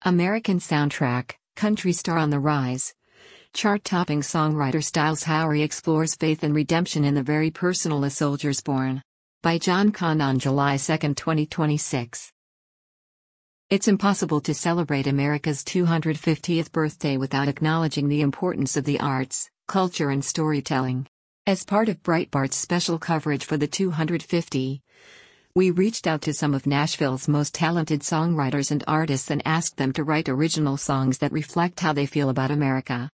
American soundtrack, country star on the rise. Chart-topping songwriter Styles Howery explores faith and redemption in the very personal A Soldier's Born. By John Kahn on July 2, 2026. It's impossible to celebrate America's 250th birthday without acknowledging the importance of the arts, culture and storytelling. As part of Breitbart's special coverage for the 250, we reached out to some of Nashville's most talented songwriters and artists and asked them to write original songs that reflect how they feel about America.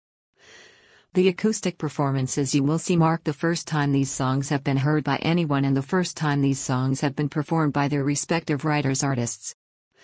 The acoustic performances you will see mark the first time these songs have been heard by anyone and the first time these songs have been performed by their respective writers-artists.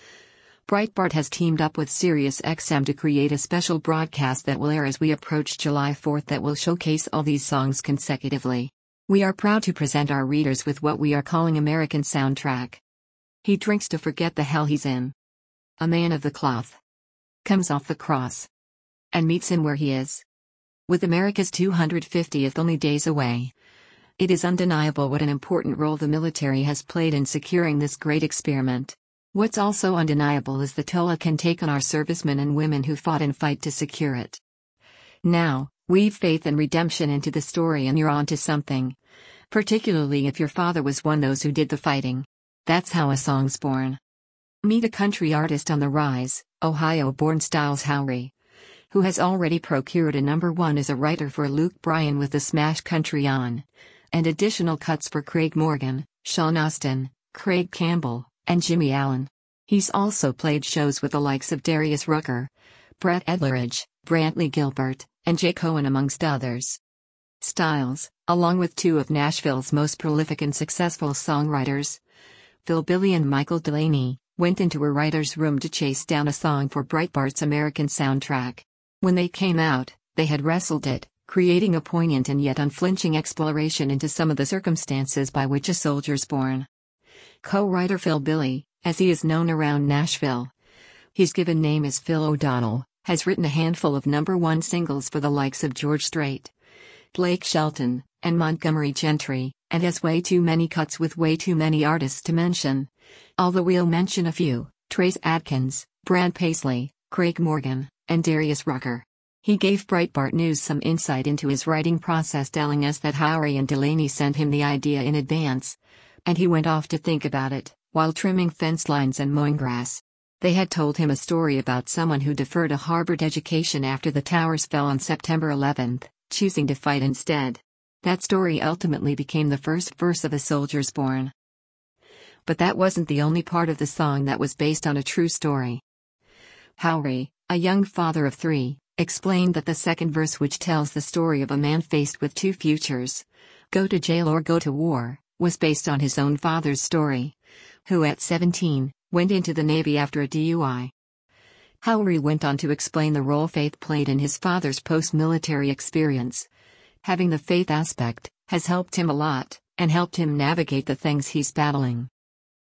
Breitbart has teamed up with SiriusXM to create a special broadcast that will air as we approach July 4th that will showcase all these songs consecutively. We are proud to present our readers with what we are calling American Soundtrack. He drinks to forget the hell he's in. A man of the cloth comes off the cross and meets him where he is. With America's 250th only days away, it is undeniable what an important role the military has played in securing this great experiment. What's also undeniable is the toll it can take on our servicemen and women who fought and fight to secure it. Now, weave faith and redemption into the story and you're onto something. Particularly if your father was one of those who did the fighting. That's how a song's born. Meet a country artist on the rise, Ohio-born Styles Howery, who has already procured a #1 as a writer for Luke Bryan with the smash Country On, and additional cuts for Craig Morgan, Sean Astin, Craig Campbell, and Jimmy Allen. He's also played shows with the likes of Darius Rucker, Brett Edleridge, Brantley Gilbert, and Jay Cohen amongst others. Styles, along with two of Nashville's most prolific and successful songwriters, Phil Billy and Michael Delaney, went into a writer's room to chase down a song for Breitbart's American Soundtrack. When they came out, they had wrestled it, creating a poignant and yet unflinching exploration into some of the circumstances by which a soldier's born. Co-writer Phil Billy, as he is known around Nashville, his given name is Phil O'Donnell, has written a handful of #1 singles for the likes of George Strait, Blake Shelton, and Montgomery Gentry, and has way too many cuts with way too many artists to mention. Although we'll mention a few: Trace Adkins, Brad Paisley, Craig Morgan, and Darius Rucker. He gave Breitbart News some insight into his writing process, telling us that Howery and Delaney sent him the idea in advance, and he went off to think about it, while trimming fence lines and mowing grass. They had told him a story about someone who deferred a Harvard education after the towers fell on September 11th, choosing to fight instead. That story ultimately became the first verse of A Soldier's Born. But that wasn't the only part of the song that was based on a true story. Howery, a young father of 3, explained that the second verse, which tells the story of a man faced with two futures, go to jail or go to war, was based on his own father's story, who at 17, went into the Navy after a DUI. Howery went on to explain the role faith played in his father's post-military experience. Having the faith aspect has helped him a lot, and helped him navigate the things he's battling.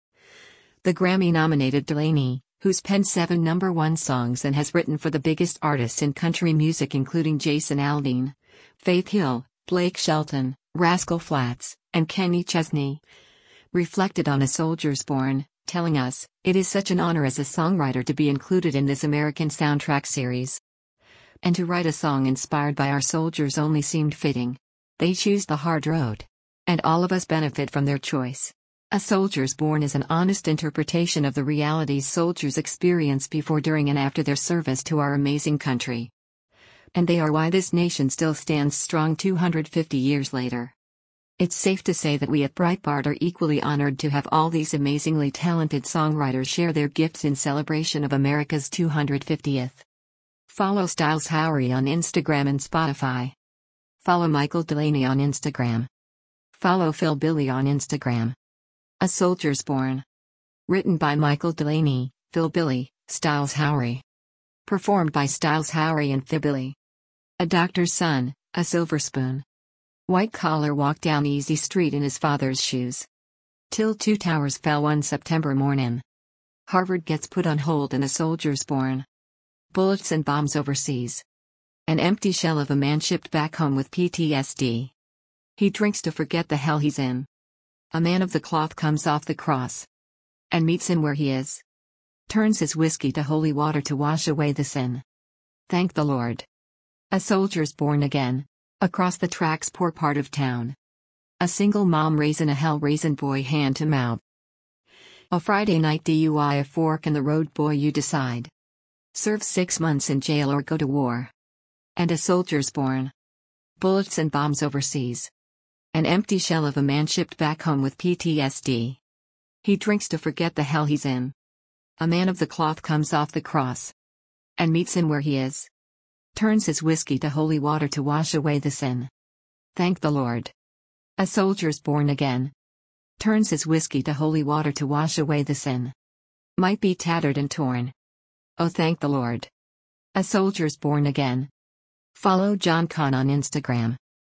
The Grammy-nominated Delaney, who's penned 7 #1 songs and has written for the biggest artists in country music including Jason Aldean, Faith Hill, Blake Shelton, Rascal Flatts, and Kenny Chesney, reflected on A Soldier's Born, telling us, "It is such an honor as a songwriter to be included in this American Soundtrack series. And to write a song inspired by our soldiers only seemed fitting. They choose the hard road. And all of us benefit from their choice. A Soldier's Born is an honest interpretation of the realities soldiers experience before, during and after their service to our amazing country. And they are why this nation still stands strong 250 years later." It's safe to say that we at Breitbart are equally honored to have all these amazingly talented songwriters share their gifts in celebration of America's 250th. Follow Styles Howery on Instagram and Spotify. Follow Michael Delaney on Instagram. Follow Phil Billy on Instagram. A Soldier's Born. Written by Michael Delaney, Phil Billy, Styles Howery. Performed by Styles Howery and Phil Billy. A doctor's son, a silver spoon. White collar walked down Easy Street in his father's shoes. Till 2 towers fell one September morning. Harvard gets put on hold and A Soldier's Born. Bullets and bombs overseas. An empty shell of a man shipped back home with PTSD. He drinks to forget the hell he's in. A man of the cloth comes off the cross and meets him where he is. Turns his whiskey to holy water to wash away the sin. Thank the Lord. A soldier's born again. Across the tracks, poor part of town. A single mom raising a hell-raising boy hand to mouth. A Friday night DUI, a fork in the road, boy, you decide. Serve 6 months in jail or go to war. And a soldier's born. Bullets and bombs overseas. An empty shell of a man shipped back home with PTSD. He drinks to forget the hell he's in. A man of the cloth comes off the cross. And meets him where he is. Turns his whiskey to holy water to wash away the sin. Thank the Lord. A soldier's born again. Turns his whiskey to holy water to wash away the sin. Might be tattered and torn. Oh, thank the Lord. A soldier's born again. Follow John Con on Instagram.